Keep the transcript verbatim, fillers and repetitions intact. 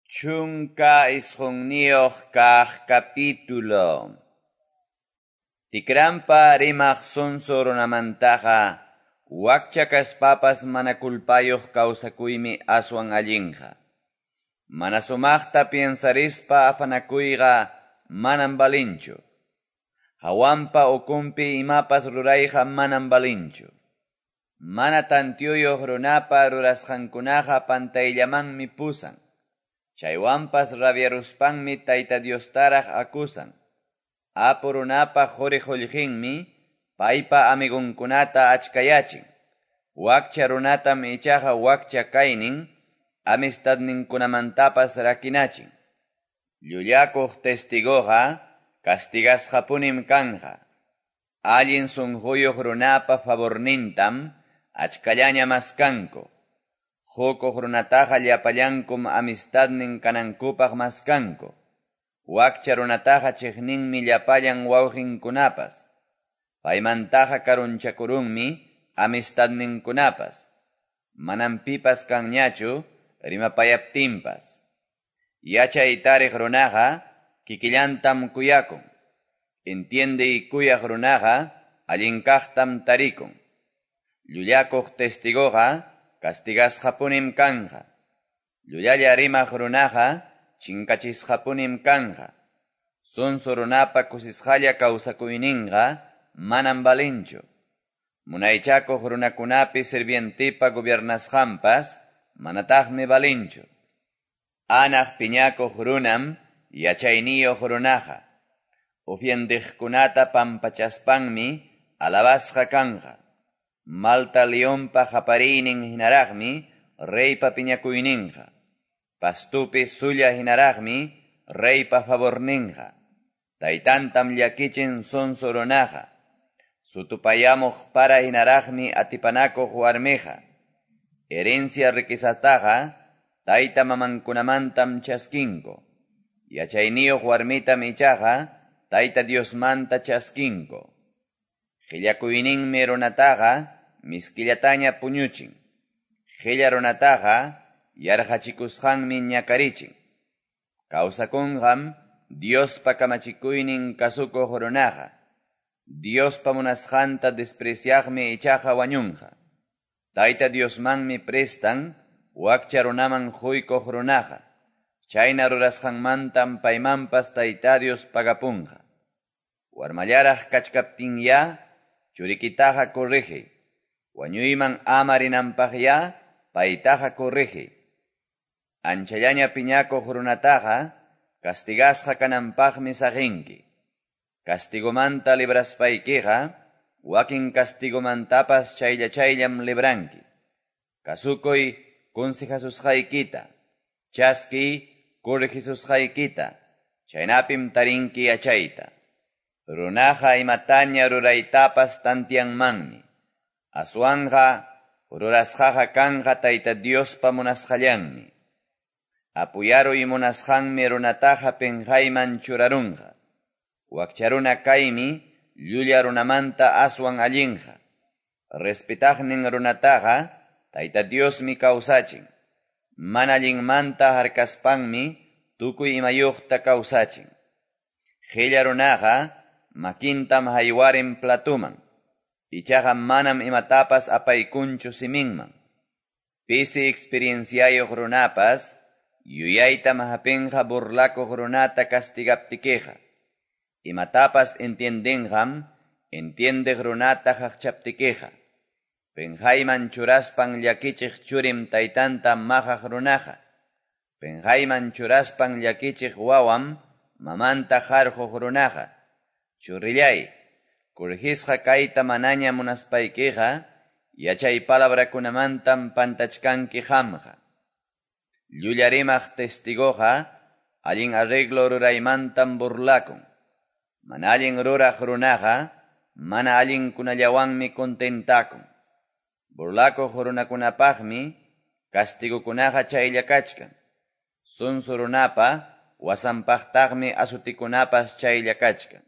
Chunka isqunniyoq kaq capítulo. Tikrampa rimaq sonso runamantaqa wakcha kaspapas mana culpayoq kawsakuymi aswan allinqa. Mana sumaqta piensarispa afanakuyqa manan balinchu. Hawanpa ukumpi imapas rurayqa manan balinchu. Mana tantiyuyoq runapa rurasqankunaqa pantayllamanmi pusan. Chaywanpas rabiaruspanmi Tayta Diostaraq akusan. Apu runapa quri qullqinmi paypa amigunkunata achkayachin. Wakcha runatam ichaqa wakcha kaynin amistadninkunamantapas rakinachin. Llullakuq testigoqa castigasqapunim kanqa. Allin sunquyuq runapa favornintam achkallaña maskanku. Hukuq runataqa llapallankum amistadnin kanankupaq maskanku. Wakcha runataqa chiqninmi llapallan wawqinkunapas. Paymantaqa karunchakurunmi amistadninkunapas. Manan pipas kanñachu rimapayaptinpas. Yachay tariq runaqa kikillantam kuyakun. Entiende kuyaq runaqa allinkaqtam tarikun. Llullakuq testigoqa castigasqapunim kanqa. Llullalla rimaq runaqa chinkachisqapunim kanqa. Sonso runapa kusisqalla kawsakuyninqa manan balinchu. Munaychakuq runakunapi sirvientipa gobiernasqanpas manataqmi balinchu. Anaq piñakuq runam yachayniyuq runaqa. Ufiandiqkunata pampachaspanmi alabasqa kanqa. Malta leonpa qapariynin hinaraqmi reypa piñakuyninqa. Pastupi sulla hinaraqmi reypa favorninqa. Taytantam llakichin sonso runaqa. Sutupayamuq para hinaraqmi atipanakuq warmiqa. Herencia riquisataqa tayta mamankunamantam chaskinku. Yachayniyuq warmitam ichaqa Tayta Diosmanta chaskinku. Qillakuyninmi runataqa miskillataña puñuchin. Qilla runataqa yarqachikusqanmi ñakarichin. Kawsakunqam Diospa kamachikuynin kasukuq runaqa. Diospa munasqanta despreciaqmi ichaqa wañunqa. Tayta Diosmanmi prestan wakcha runaman quykuq runaqa. Chayna rurasqanmantam paymanpas Tayta Dios pagapunqa. Warmallaraq kachkaptinya churikitaqa corrigiy. Wañuyman ama rinanpaqya paytaqa corrigiy. Anchallaña piñakuq runataqa castigasqa kananpaqmi saqinki. Castigomanta libraspaykiqa wakin castigomantapas chaylla chayllam libranki. Kasukuy consejasusqaykita. Chaskiy corrigisusqaykita. Chaynapim tarinki yachayta. Runaqa imataña ruraytapas tantianmanmi. Aswanqa rurasqaqa kanqa Tayta Diospa munasqallanmi. Apuyaruy munasqanmi runataqa penqayman churarunqa. Wakcha runa kaymi llulla runamanta aswan allinqa. Respetaqnin runataqa Tayta Diosmi kawsachin. Mana allinmanta harkaspanmi tukuy imayuqta kawsachin. Qilla runaqa makintam haywarin platuman. Ichaqa manam imatapas apaykunchu siminman. Pisi experienciayuq runapas yuyaytam hapinqa burlakuq runata castigaptikeqa. Imatapas entiendenqam entiendeq runata haqchaptikeqa. Penqayman churaspan llakichiq churim taytanta maqaq runaqa. Penqayman churaspan llakichiq wawam mamanta harquq runaqa. Churillay, corrigisqa kayta manaña munaspaykiqa, yachay palabrakunamantam pantachkanki hamqa. Llullarimaq testigoqa, allin arreglo ruraymantam burlakun. Mana allin ruraq runaqa, mana allin kunallawanmi contentakun. Burlakuq runakunapaqmi, castigukunaqa chaylla kachkan. Sonso runapa, wasanpaqtaqmi asutikunapas chaylla kachkan.